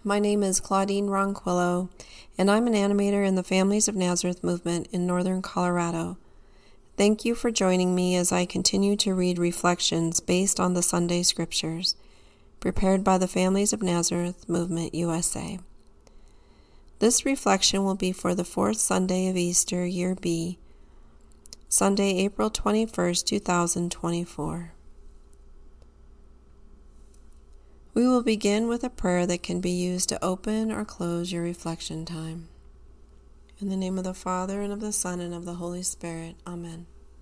My name is Claudine Ronquillo, and I'm an animator in the Families of Nazareth movement in northern Colorado. Thank you for joining me as I continue to read reflections based on the Sunday Scriptures, prepared by the Families of Nazareth Movement USA. This reflection will be for the fourth Sunday of Easter, Year B, Sunday, April 21st, 2024. We will begin with a prayer that can be used to open or close your reflection time. In the name of the Father, and of the Son, and of the Holy Spirit. Amen.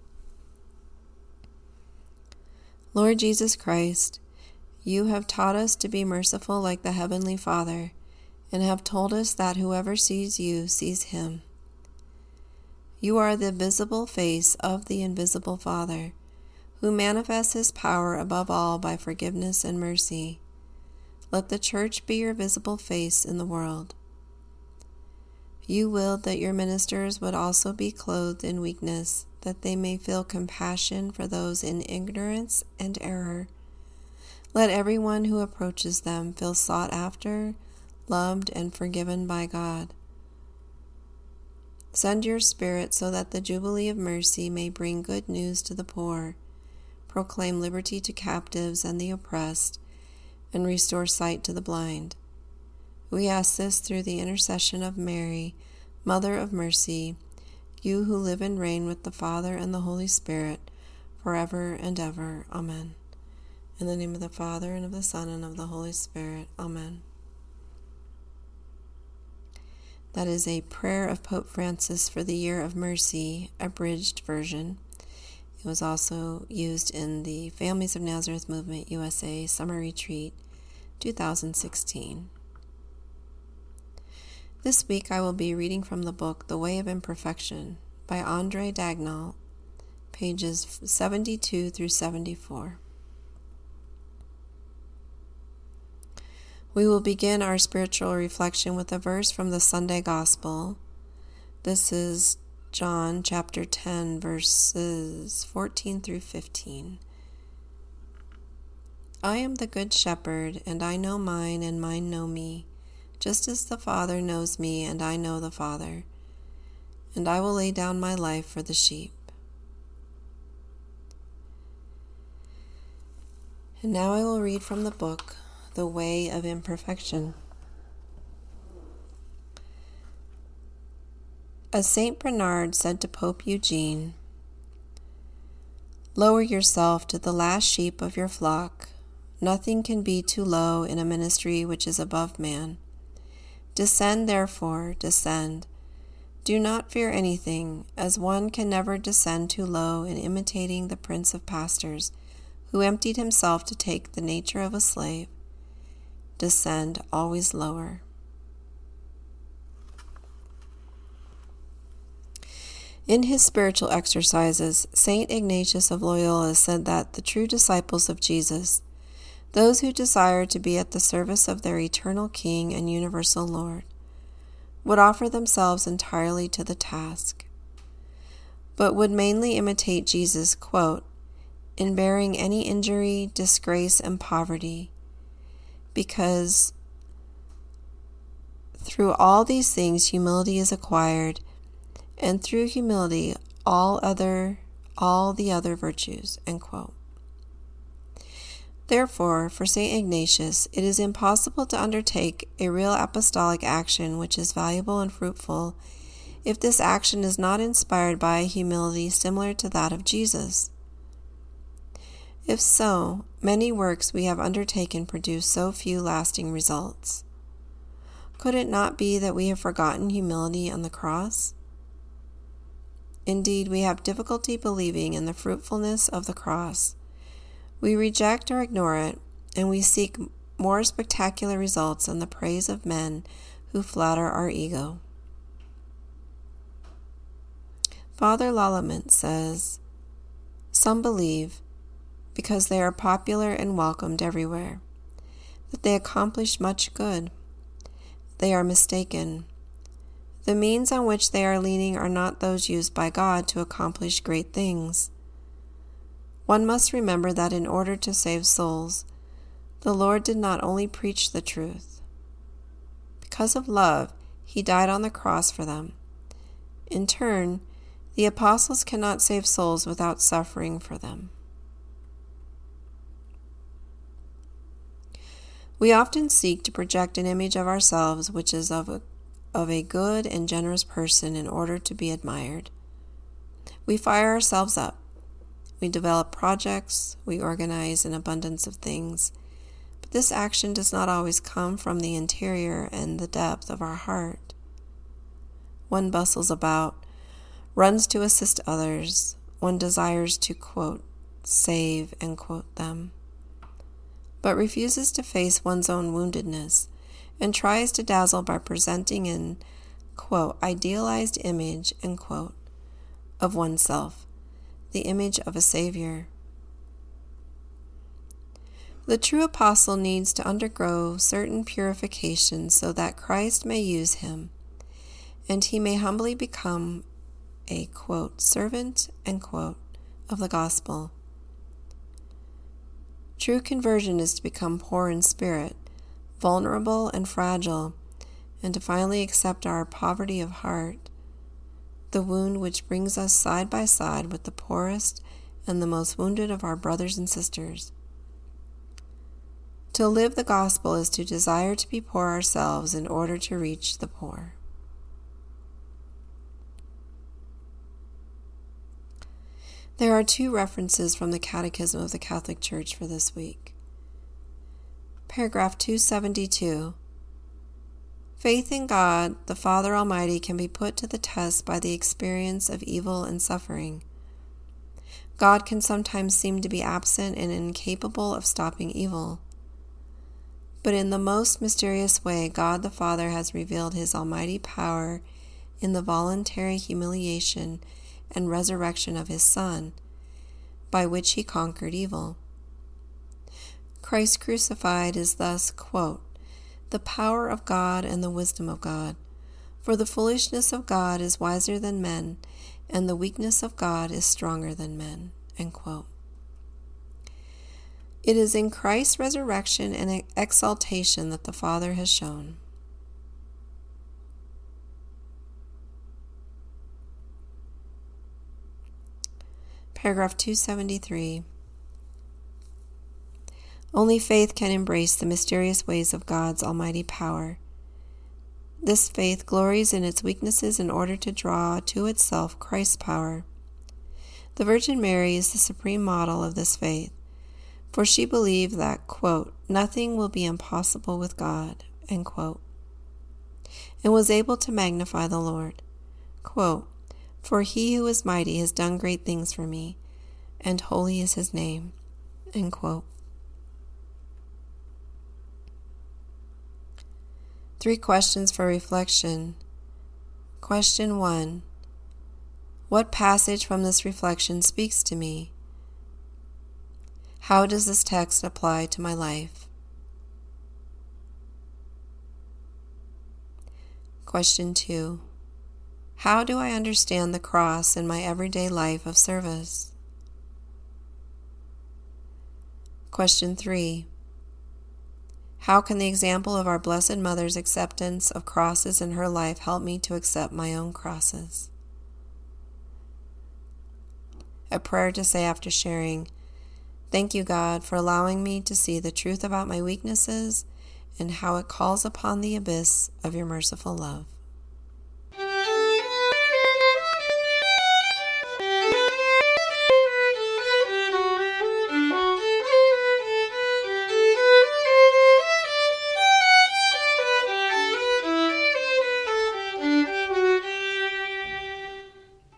Lord Jesus Christ, you have taught us to be merciful like the Heavenly Father, and have told us that whoever sees you sees him. You are the visible face of the invisible Father, who manifests his power above all by forgiveness and mercy. Let the Church be your visible face in the world. You willed that your ministers would also be clothed in weakness, that they may feel compassion for those in ignorance and error. Let everyone who approaches them feel sought after, loved, and forgiven by God. Send your Spirit so that the Jubilee of Mercy may bring good news to the poor, proclaim liberty to captives and the oppressed, and restore sight to the blind. We ask this through the intercession of Mary, Mother of Mercy, you who live and reign with the Father and the Holy Spirit, forever and ever. Amen. In the name of the Father, and of the Son, and of the Holy Spirit. Amen. That is a prayer of Pope Francis for the Year of Mercy, abridged version. It was also used in the Families of Nazareth Movement USA Summer Retreat 2016. This week I will be reading from the book The Way of Imperfection by Andre Dagnall, pages 72 through 74. We will begin our spiritual reflection with a verse from the Sunday Gospel. This is John chapter 10, verses 14 through 15. I am the good shepherd, and I know mine, and mine know me, just as the Father knows me, and I know the Father. And I will lay down my life for the sheep. And now I will read from the book, The Way of Imperfection. As Saint Bernard said to Pope Eugene, "Lower yourself to the last sheep of your flock. Nothing can be too low in a ministry which is above man. Descend, therefore, descend. Do not fear anything, as one can never descend too low in imitating the Prince of Pastors, who emptied himself to take the nature of a slave. Descend always lower." In his spiritual exercises, Saint Ignatius of Loyola said that the true disciples of Jesus, those who desire to be at the service of their eternal King and universal Lord, would offer themselves entirely to the task, but would mainly imitate Jesus, quote, "in bearing any injury, disgrace, and poverty, because through all these things humility is acquired, and through humility all the other virtues," end quote. Therefore, for St. Ignatius, it is impossible to undertake a real apostolic action which is valuable and fruitful if this action is not inspired by a humility similar to that of Jesus. If so, many works we have undertaken produce so few lasting results. Could it not be that we have forgotten humility on the cross? Indeed, we have difficulty believing in the fruitfulness of the cross. We reject or ignore it, and we seek more spectacular results in the praise of men who flatter our ego. Father Lallement says, "Some believe, because they are popular and welcomed everywhere, that they accomplish much good. They are mistaken. The means on which they are leaning are not those used by God to accomplish great things. One must remember that in order to save souls, the Lord did not only preach the truth, because of love, he died on the cross for them. In turn, the apostles cannot save souls without suffering for them. We often seek to project an image of ourselves which is of a good and generous person in order to be admired. We fire ourselves up. We develop projects. We organize an abundance of things. But this action does not always come from the interior and the depth of our heart. One bustles about, runs to assist others. One desires to, quote, save, end quote, them, but refuses to face one's own woundedness and tries to dazzle by presenting an, quote, idealized image, end quote, of oneself, the image of a Savior. The true apostle needs to undergo certain purifications so that Christ may use him, and he may humbly become a, quote, servant, end quote, of the gospel. True conversion is to become poor in spirit, vulnerable and fragile, and to finally accept our poverty of heart, the wound which brings us side by side with the poorest and the most wounded of our brothers and sisters. To live the gospel is to desire to be poor ourselves in order to reach the poor. There are 2 references from the Catechism of the Catholic Church for this week. Paragraph 272. Faith in God, the Father Almighty, can be put to the test by the experience of evil and suffering. God can sometimes seem to be absent and incapable of stopping evil. But in the most mysterious way, God the Father has revealed his almighty power in the voluntary humiliation and resurrection of his Son, by which he conquered evil. Christ crucified is thus, quote, the power of God and the wisdom of God. For the foolishness of God is wiser than men, and the weakness of God is stronger than men, end quote. It is in Christ's resurrection and exaltation that the Father has shown. Paragraph 273. Only faith can embrace the mysterious ways of God's almighty power. This faith glories in its weaknesses in order to draw to itself Christ's power. The Virgin Mary is the supreme model of this faith, for she believed that, quote, nothing will be impossible with God, end quote, and was able to magnify the Lord. Quote, for he who is mighty has done great things for me, and holy is his name, end quote. 3 questions for reflection. Question 1. What passage from this reflection speaks to me? How does this text apply to my life? Question 2. How do I understand the cross in my everyday life of service? Question 3. How can the example of our Blessed Mother's acceptance of crosses in her life help me to accept my own crosses? A prayer to say after sharing: thank you, God, for allowing me to see the truth about my weaknesses and how it calls upon the abyss of your merciful love.